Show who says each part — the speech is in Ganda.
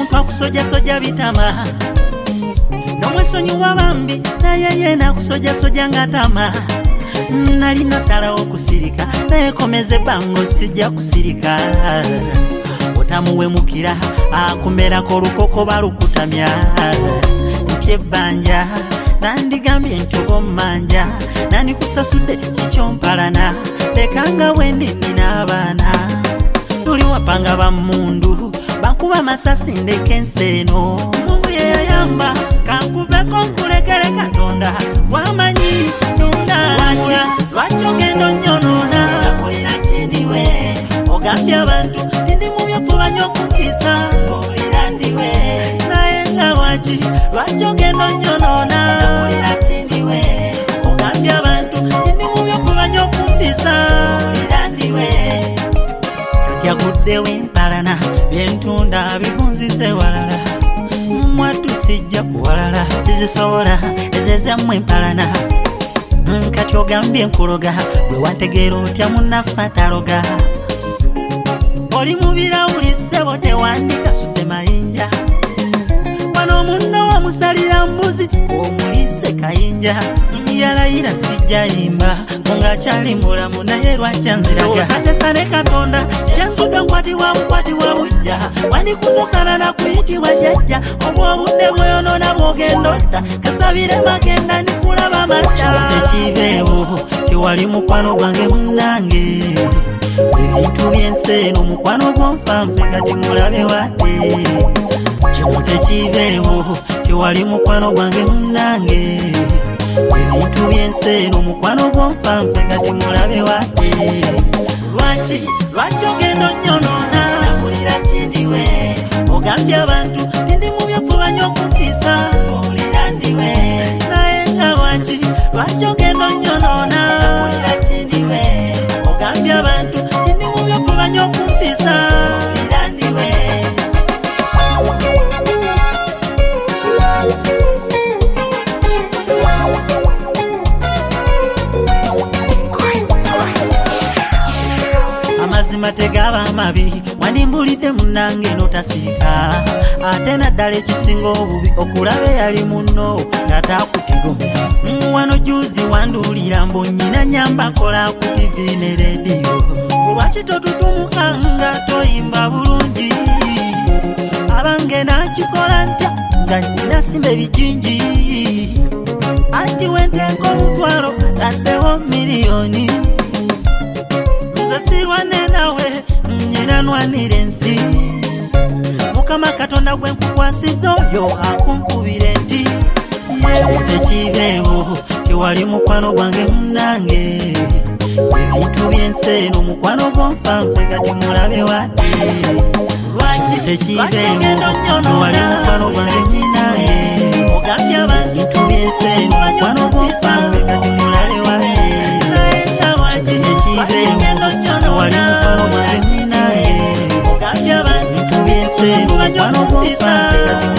Speaker 1: omuntu akusoja soja bitama nomwesonyiwa bambi naye yena akusoja soja ngatama nali nasalawo kusirika naye komeze bango sijja kusirika otamuwemukira akumerako olukoko balukutamya nti ebbanja nandigambye ntobo mmanja nandikusasudde kikyompalana lekanga bwendi nina abaana tuli wapanga bamundu bankuba masasi ndeke enseeno mungu yeyayamba kankuveko nkulekere Katonda wamanyi nundawa lwaki ogenda onnyonoona olira kindiwe ogambye abantu tindi mu byafuba ny'okukisa olira ndiwe naye nga lwaki ogenda onnyonoona olira kindiwe ogambye abantu tindi mu byafuba ny'okukisa olira ndiwe kati aguddewo empalana byentunda bikunzize walala mwatu sijja kuwalala sizisobola ezezemmwe empalana kati ogambye nkuloga bwe wantegeera otya munaffe taloga oli mubirawuli ssebo tewandika suse mayinja wano munno wamusalira mbuzi omulise kayinja yalayira sijja yimba mungakyali mulamu naye lwakyanziraga atesane Katonda kyenzuga nkwatibwa bukwatibwa bujja wandikuzasana na kuyitibwa jjajja obwobudde bweyonoona bwogenda otta kasabire magenda ndikulaba matta tekibeewo tewali mukwano gwange munnange ebintu byenseeno mukwano gwonfanfe kati mulabe wadde kimu tekibeewo tewali mukwano gwange munnange ebintu byenseeno mukwano gwonfanfe kati mulabe wadde lwaki ogenda onnyonoona olira kindiwe ogambye abantu tindi mu byafuba ny'okukisa olira ndiwe naye nga lwaki ogenda onnyonoona olira kindiwe ogambye abantu tindi mu byafuba ny'okukisa olira ndiwe amazima tegaba mabi wandimbulidde munnange notasirika ate naddala ekisinga obubi okulabe yali munno ng'atakutigomya wano juzi wanduulira mbu nnyina nyamba kola ku TV ne rediyo lwaki totutumukanga toyimba bulungi abange nakikola ntya nga nnyina simba ebijinji anti wentenka omutwalo taddewo miliyoni sirwane nawe nnyina nwanire ensi mukama Katonda gwe nkukwasiza oyo akunkubira enti tekibeewo tewali mukwano gwange munnange ebintu byenseeno mukwano gwonfanfe kati mulabe wadde lwaki tekibeewo tewali mukwano gwange munnange ogambye abantu byenseeno mukwano gwonfanfe kati mulabe wadde lwaki tekibeewo wali mukwano gwange munnange ogambye abantu byenseeno mukwano gwonfanfe kati